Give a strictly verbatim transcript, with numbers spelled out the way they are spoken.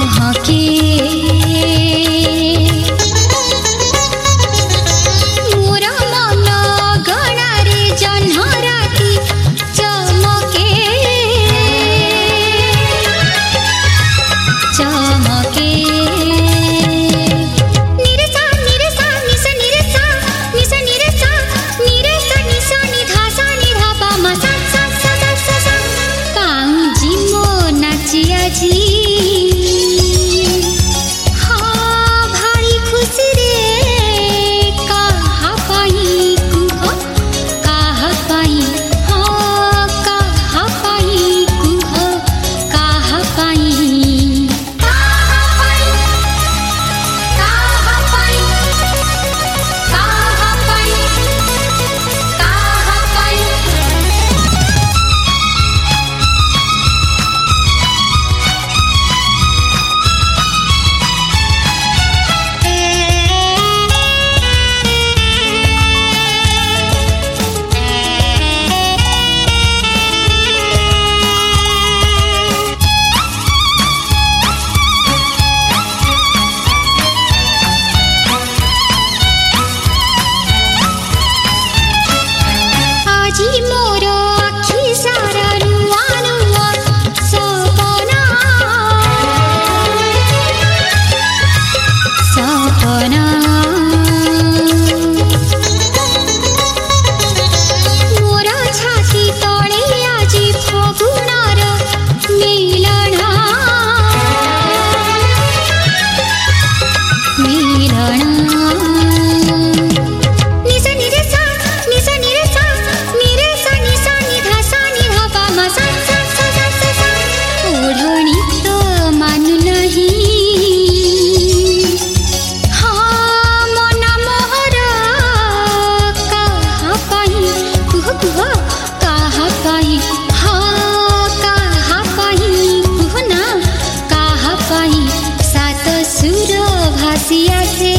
महके मोर मन गणारे जह्न राति चमके चमके निरसा निरसा निस निरसा निस निरसा निरसा निस निधासा निधापा मा सा सा सा सा सा सा पाउजी मो नाची आजी हाँ भारी खुशी रे कहा पाई कुह कहा पाई हाँ कहा पाई कुह कहा पाई कहा पाई कहा पाई कहा पाई कहा पाई आजी मोर आखि सारा नुआ नुआ सपना सपना मोर छाती तले आजी फगुणार मिलना मिलना निस निरसा निस निरसा निरसा निस निधासा निधापा मा सा सा सा सा सा सा ओढ़नी तो मानु नहीं हाँ मना मोहर कहा पाई कुह कुह कहा पाई हाँ कहा पाई कुह ना कहा पाई सात सुर भासिया से